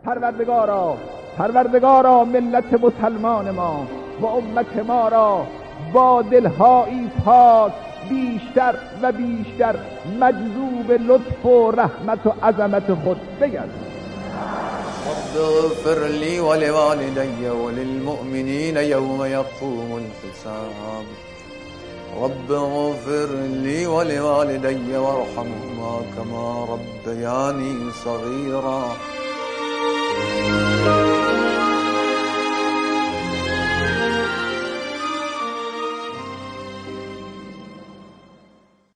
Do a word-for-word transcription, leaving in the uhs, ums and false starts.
پروردگارا پروردگارا ملت مسلمان ما و امت ما را با دلهایی پاک بیشتر و بیشتر مجذوب لطف و رحمت و عظمت خود بگرد. رب اغفر لي ولوالدي وللمؤمنين يوم يقوم الحساب. رب اغفر لي ولوالدي وارحمهما كما ربياني صغيرا.